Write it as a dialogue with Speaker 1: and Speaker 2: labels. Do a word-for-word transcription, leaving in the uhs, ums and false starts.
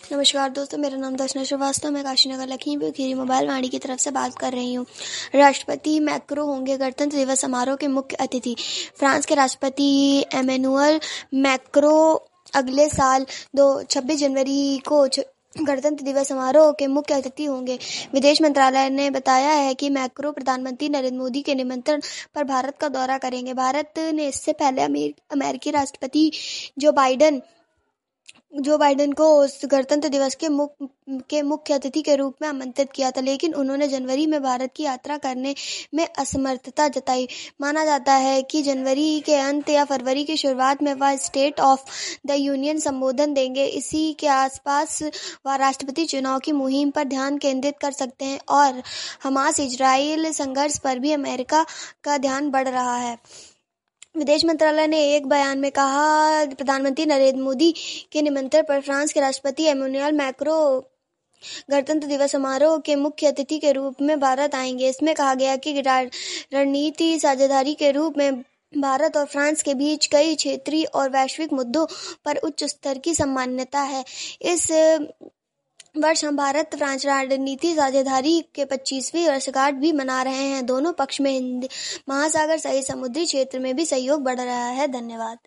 Speaker 1: नमस्कार दोस्तों, मेरा नाम दर्शना श्रीवास्तव। मैं काशीनगर लखीमपुर खीरी मोबाइल वाणी की तरफ से बात कर रही हूँ। राष्ट्रपति मैक्रो होंगे गणतंत्र दिवस समारोह के मुख्य अतिथि। फ्रांस के राष्ट्रपति एमेनुअल मैक्रो अगले साल दो छब्बीस जनवरी को गणतंत्र दिवस समारोह के मुख्य अतिथि होंगे। विदेश मंत्रालय ने बताया है कि मैक्रो प्रधानमंत्री नरेंद्र मोदी के निमंत्रण पर भारत का दौरा करेंगे। भारत ने इससे पहले अमेरिकी राष्ट्रपति जो बाइडेन जो बाइडेन को गणतंत्र दिवस के मुख्य के मुख्य अतिथि के रूप में आमंत्रित किया था, लेकिन उन्होंने जनवरी में भारत की यात्रा करने में असमर्थता जताई। माना जाता है कि जनवरी के अंत या फरवरी की शुरुआत में वह स्टेट ऑफ द यूनियन संबोधन देंगे। इसी के आसपास वह राष्ट्रपति चुनाव की मुहिम पर ध्यान केंद्रित कर सकते हैं और हमास इजराइल संघर्ष पर भी अमेरिका का ध्यान बढ़ रहा है। विदेश मंत्रालय ने एक बयान में कहा, प्रधानमंत्री नरेंद्र मोदी के निमंत्रण पर फ्रांस के राष्ट्रपति एमेनुअल मैक्रो गणतंत्र दिवस समारोह के मुख्य अतिथि के रूप में भारत आएंगे। इसमें कहा गया कि रणनीति साझेदारी के रूप में भारत और फ्रांस के बीच कई क्षेत्रीय और वैश्विक मुद्दों पर उच्च स्तर की सम्मान्यता है। इस वर्ष हम भारत फ्रांस रणनीति साझेदारी के पच्चीसवीं वर्षगांठ भी मना रहे हैं। दोनों पक्ष में हिंद महासागर सहित समुद्री क्षेत्र में भी सहयोग बढ़ रहा है। धन्यवाद।